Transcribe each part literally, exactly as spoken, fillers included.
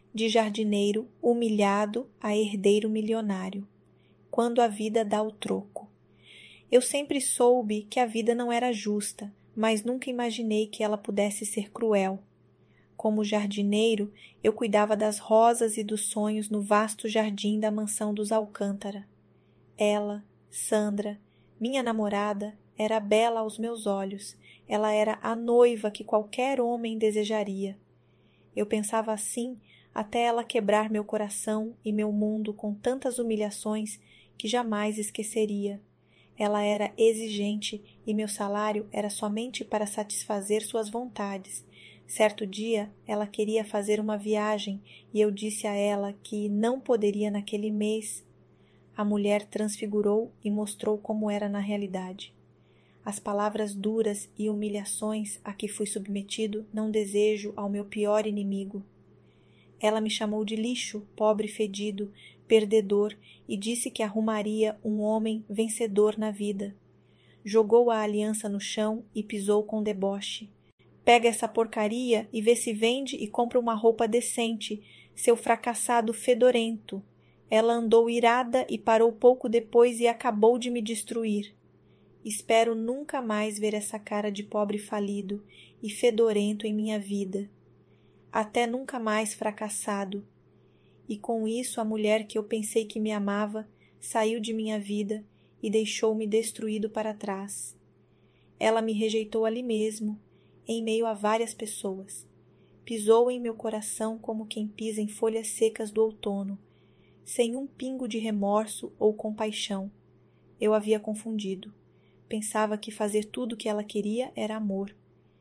de jardineiro humilhado a herdeiro milionário, quando a vida dá o troco. Eu sempre soube que a vida não era justa, mas nunca imaginei que ela pudesse ser cruel. Como jardineiro, eu cuidava das rosas e dos sonhos no vasto jardim da mansão dos Alcântara. Ela, Sandra, minha namorada, era bela aos meus olhos. Ela era a noiva que qualquer homem desejaria. Eu pensava assim até ela quebrar meu coração e meu mundo com tantas humilhações que jamais esqueceria. Ela era exigente e meu salário era somente para satisfazer suas vontades. Certo dia, ela queria fazer uma viagem e eu disse a ela que não poderia naquele mês. A mulher transfigurou e mostrou como era na realidade. As palavras duras e humilhações a que fui submetido não desejo ao meu pior inimigo. Ela me chamou de lixo, pobre fedido, perdedor, e disse que arrumaria um homem vencedor na vida. Jogou a aliança no chão e pisou com deboche. Pega essa porcaria e vê se vende e compra uma roupa decente, seu fracassado fedorento. Ela andou irada e parou pouco depois e acabou de me destruir. Espero nunca mais ver essa cara de pobre falido e fedorento em minha vida. Até nunca mais fracassado. E com isso a mulher que eu pensei que me amava saiu de minha vida e deixou-me destruído para trás. Ela me rejeitou ali mesmo, em meio a várias pessoas. Pisou em meu coração como quem pisa em folhas secas do outono, sem um pingo de remorso ou compaixão. Eu havia confundido. Pensava que fazer tudo o que ela queria era amor.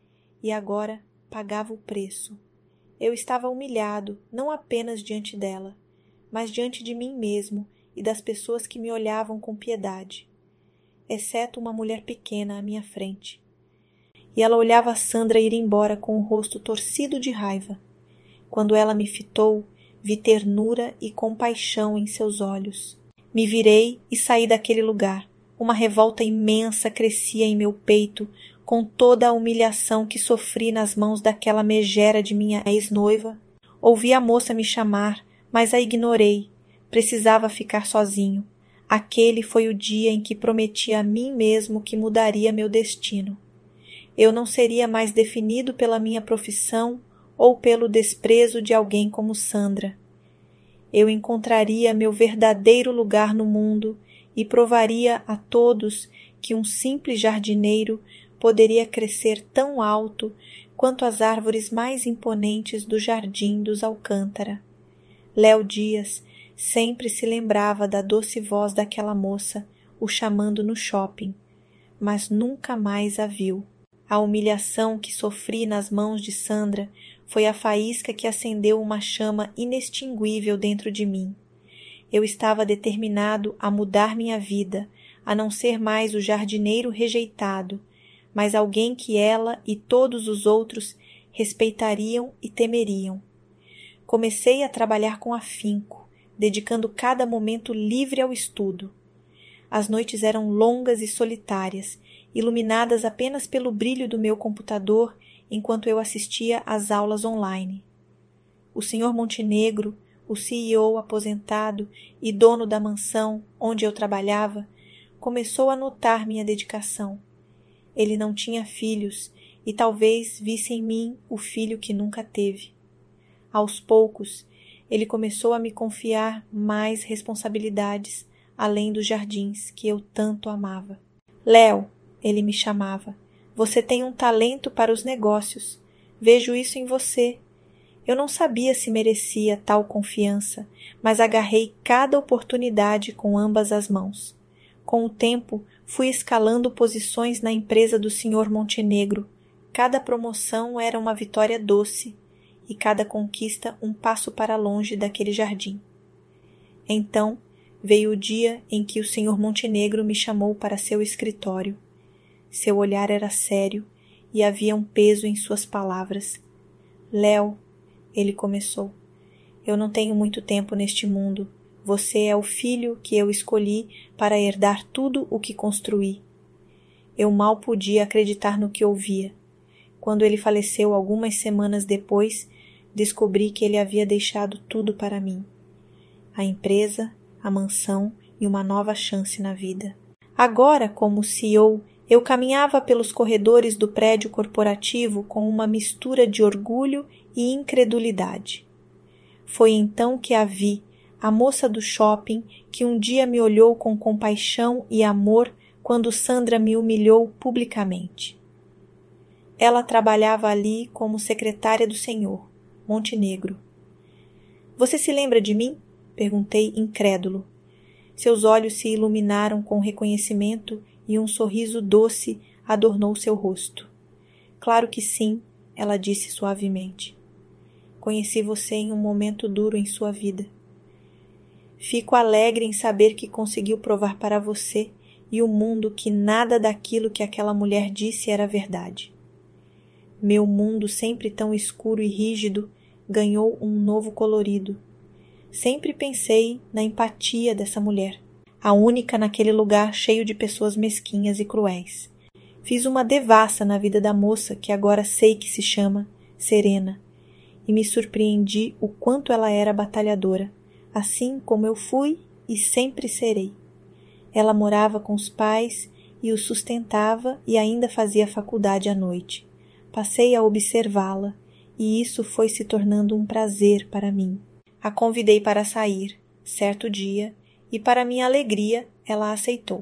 E agora pagava o preço. Eu estava humilhado, não apenas diante dela, mas diante de mim mesmo e das pessoas que me olhavam com piedade, exceto uma mulher pequena à minha frente. E ela olhava a Sandra ir embora com o rosto torcido de raiva. Quando ela me fitou, vi ternura e compaixão em seus olhos. Me virei e saí daquele lugar. Uma revolta imensa crescia em meu peito, com toda a humilhação que sofri nas mãos daquela megera de minha ex-noiva. Ouvi a moça me chamar, mas a ignorei. Precisava ficar sozinho. Aquele foi o dia em que prometi a mim mesmo que mudaria meu destino. Eu não seria mais definido pela minha profissão ou pelo desprezo de alguém como Sandra. Eu encontraria meu verdadeiro lugar no mundo e provaria a todos que um simples jardineiro poderia crescer tão alto quanto as árvores mais imponentes do jardim dos Alcântara. Léo Dias sempre se lembrava da doce voz daquela moça o chamando no shopping, mas nunca mais a viu. A humilhação que sofri nas mãos de Sandra foi a faísca que acendeu uma chama inextinguível dentro de mim. Eu estava determinado a mudar minha vida, a não ser mais o jardineiro rejeitado, mas alguém que ela e todos os outros respeitariam e temeriam. Comecei a trabalhar com afinco, dedicando cada momento livre ao estudo. As noites eram longas e solitárias, iluminadas apenas pelo brilho do meu computador enquanto eu assistia às aulas online. O senhor Montenegro, o C E O aposentado e dono da mansão onde eu trabalhava, começou a notar minha dedicação. Ele não tinha filhos e talvez visse em mim o filho que nunca teve. Aos poucos, ele começou a me confiar mais responsabilidades além dos jardins que eu tanto amava. Léo, ele me chamava, você tem um talento para os negócios. Vejo isso em você. Eu não sabia se merecia tal confiança, mas agarrei cada oportunidade com ambas as mãos. Com o tempo, fui escalando posições na empresa do senhor Montenegro. Cada promoção era uma vitória doce e cada conquista um passo para longe daquele jardim. Então, veio o dia em que o senhor Montenegro me chamou para seu escritório. Seu olhar era sério e havia um peso em suas palavras. Léo, ele começou, eu não tenho muito tempo neste mundo. Você é o filho que eu escolhi para herdar tudo o que construí. Eu mal podia acreditar no que ouvia. Quando ele faleceu algumas semanas depois, descobri que ele havia deixado tudo para mim. A empresa, a mansão e uma nova chance na vida. Agora, como C E O, eu caminhava pelos corredores do prédio corporativo com uma mistura de orgulho e incredulidade. Foi então que a vi, a moça do shopping, que um dia me olhou com compaixão e amor quando Sandra me humilhou publicamente. Ela trabalhava ali como secretária do senhor, Montenegro. Você se lembra de mim? Perguntei incrédulo. Seus olhos se iluminaram com reconhecimento e um sorriso doce adornou seu rosto. Claro que sim, ela disse suavemente. Conheci você em um momento duro em sua vida. Fico alegre em saber que conseguiu provar para você e o mundo que nada daquilo que aquela mulher disse era verdade. Meu mundo, sempre tão escuro e rígido, ganhou um novo colorido. Sempre pensei na empatia dessa mulher, a única naquele lugar cheio de pessoas mesquinhas e cruéis. Fiz uma devassa na vida da moça que agora sei que se chama Serena, e me surpreendi o quanto ela era batalhadora, assim como eu fui e sempre serei. Ela morava com os pais e os sustentava e ainda fazia faculdade à noite. Passei a observá-la, e isso foi se tornando um prazer para mim. A convidei para sair, certo dia, e para minha alegria ela aceitou.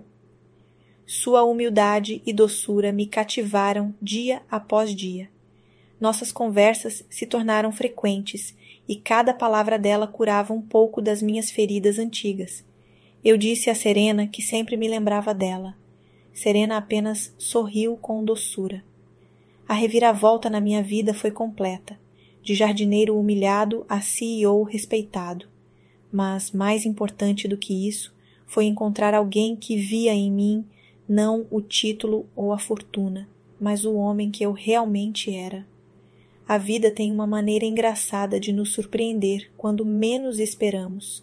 Sua humildade e doçura me cativaram dia após dia. Nossas conversas se tornaram frequentes, e cada palavra dela curava um pouco das minhas feridas antigas. Eu disse a Serena que sempre me lembrava dela. Serena apenas sorriu com doçura. A reviravolta na minha vida foi completa, de jardineiro humilhado a C E O respeitado. Mas, mais importante do que isso, foi encontrar alguém que via em mim não o título ou a fortuna, mas o homem que eu realmente era. A vida tem uma maneira engraçada de nos surpreender quando menos esperamos.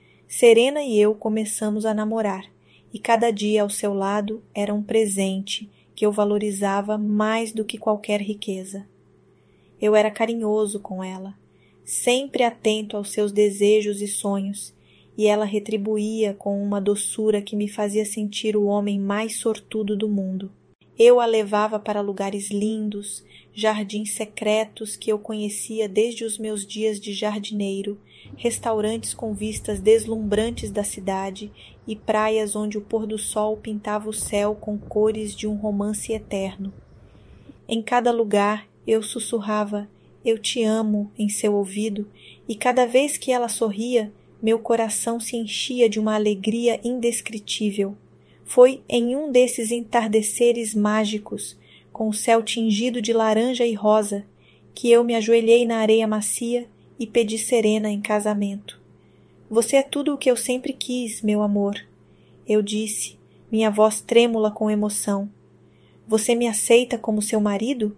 Serena e eu começamos a namorar, e cada dia ao seu lado era um presente que eu valorizava mais do que qualquer riqueza. Eu era carinhoso com ela, sempre atento aos seus desejos e sonhos, e ela retribuía com uma doçura que me fazia sentir o homem mais sortudo do mundo. Eu a levava para lugares lindos, jardins secretos que eu conhecia desde os meus dias de jardineiro, restaurantes com vistas deslumbrantes da cidade e praias onde o pôr do sol pintava o céu com cores de um romance eterno. Em cada lugar eu sussurrava "Eu te amo" em seu ouvido, e cada vez que ela sorria, meu coração se enchia de uma alegria indescritível. Foi em um desses entardeceres mágicos, com o céu tingido de laranja e rosa, que eu me ajoelhei na areia macia e pedi Serena em casamento. Você é tudo o que eu sempre quis, meu amor. Eu disse, minha voz trêmula com emoção. Você me aceita como seu marido?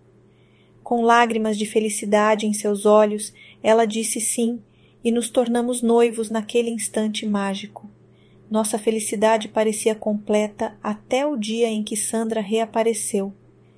Com lágrimas de felicidade em seus olhos, ela disse sim, e nos tornamos noivos naquele instante mágico. Nossa felicidade parecia completa até o dia em que Sandra reapareceu.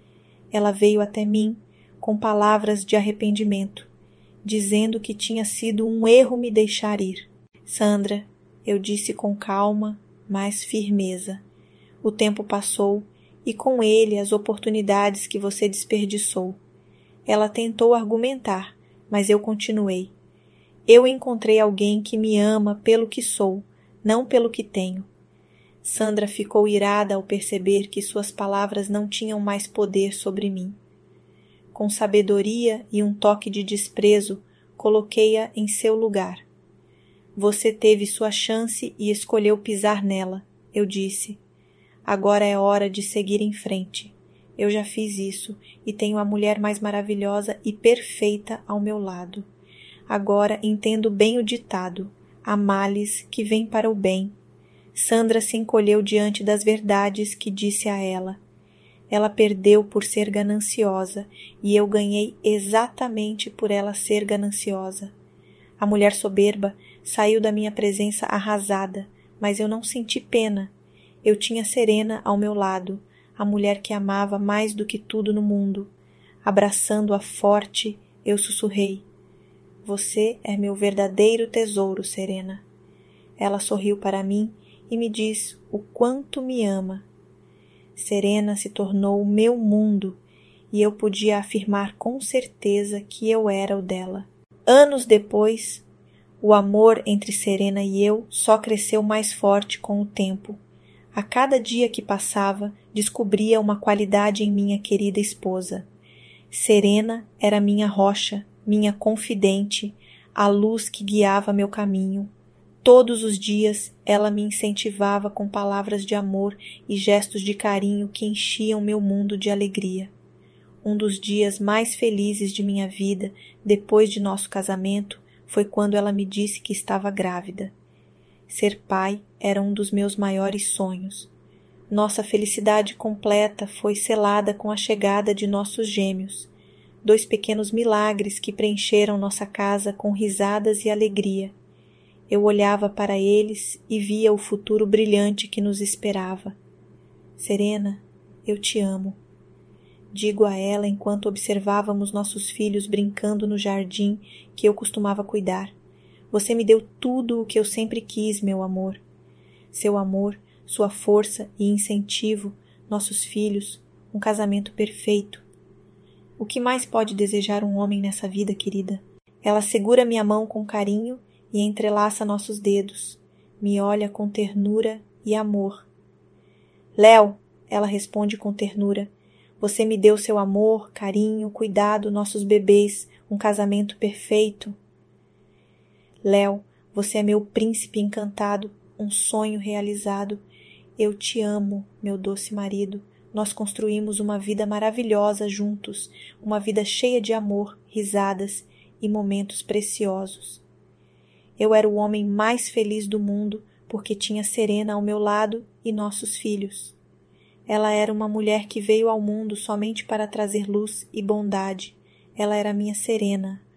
Ela veio até mim com palavras de arrependimento, dizendo que tinha sido um erro me deixar ir. Sandra, eu disse com calma, mas firmeza. O tempo passou e com ele as oportunidades que você desperdiçou. Ela tentou argumentar, mas eu continuei. Eu encontrei alguém que me ama pelo que sou, não pelo que tenho. Sandra ficou irada ao perceber que suas palavras não tinham mais poder sobre mim. Com sabedoria e um toque de desprezo, coloquei-a em seu lugar. Você teve sua chance e escolheu pisar nela, eu disse. Agora é hora de seguir em frente. Eu já fiz isso e tenho a mulher mais maravilhosa e perfeita ao meu lado. Agora entendo bem o ditado. Há males que vêm para o bem. Sandra se encolheu diante das verdades que disse a ela. Ela perdeu por ser gananciosa e eu ganhei exatamente por ela ser gananciosa. A mulher soberba saiu da minha presença arrasada, mas eu não senti pena. Eu tinha Serena ao meu lado, a mulher que amava mais do que tudo no mundo. Abraçando-a forte, eu sussurrei. Você é meu verdadeiro tesouro, Serena. Ela sorriu para mim e me diz o quanto me ama. Serena se tornou o meu mundo e eu podia afirmar com certeza que eu era o dela. Anos depois, o amor entre Serena e eu só cresceu mais forte com o tempo. A cada dia que passava, descobria uma qualidade em minha querida esposa. Serena era minha rocha, minha confidente, a luz que guiava meu caminho. Todos os dias ela me incentivava com palavras de amor e gestos de carinho que enchiam meu mundo de alegria. Um dos dias mais felizes de minha vida, depois de nosso casamento, foi quando ela me disse que estava grávida. Ser pai era um dos meus maiores sonhos. Nossa felicidade completa foi selada com a chegada de nossos gêmeos, dois pequenos milagres que preencheram nossa casa com risadas e alegria. Eu olhava para eles e via o futuro brilhante que nos esperava. Serena, eu te amo. Digo a ela enquanto observávamos nossos filhos brincando no jardim que eu costumava cuidar. Você me deu tudo o que eu sempre quis, meu amor. Seu amor, sua força e incentivo, nossos filhos, um casamento perfeito. O que mais pode desejar um homem nessa vida, querida? Ela segura minha mão com carinho e entrelaça nossos dedos. Me olha com ternura e amor. Léo, ela responde com ternura, você me deu seu amor, carinho, cuidado, nossos bebês, um casamento perfeito. Léo, você é meu príncipe encantado, um sonho realizado. Eu te amo, meu doce marido. Nós construímos uma vida maravilhosa juntos, uma vida cheia de amor, risadas e momentos preciosos. Eu era o homem mais feliz do mundo porque tinha Serena ao meu lado e nossos filhos. Ela era uma mulher que veio ao mundo somente para trazer luz e bondade. Ela era minha Serena,